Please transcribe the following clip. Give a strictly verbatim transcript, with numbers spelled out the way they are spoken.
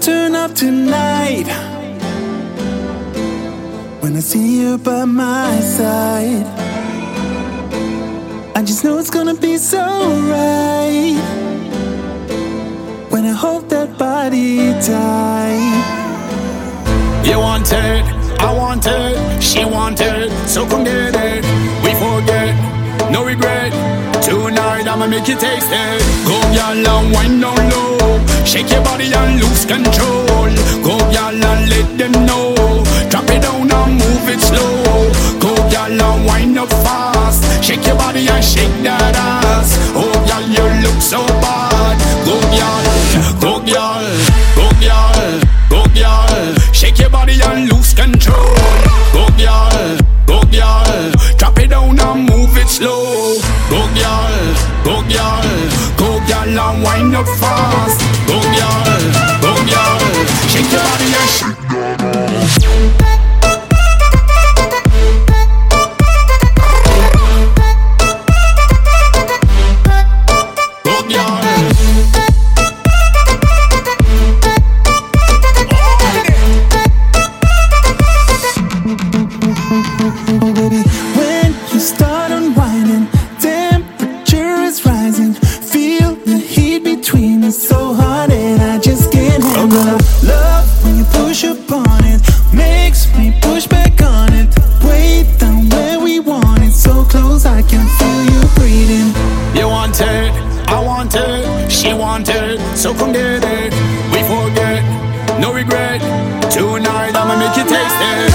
turn up tonight when I see you by my side. I just know it's gonna be so right when I hold that body tight. You want it, I want it, she want it, so come get it. We forget, no regret. Tonight I'ma make you taste it. Go y'all and wind down low, shake your body and lose control. Go y'all and let them know, drop it down and move it slow. Go y'all and wind up fast, shake your body and shake that ass. Oh y'all, you look so bad. Go y'all, go y'all, go y'all, go y'all, shake your body and lose control. Go y'all, go y'all, drop it down and move it slow. Go y'all, go y'all, go y'all and wind up fast. Go y'all, go y'all, shake your body and shake that ass. Oh baby, when you start unwinding, temperature is rising. Feel the heat between us so hot and I just can't handle it. Love when you push upon it, makes me push back on it. Way down where we want it, so close I can feel you breathing. You want it, I want it, she want it, so come get it. We forget, no regret. Tonight I'ma make you taste it.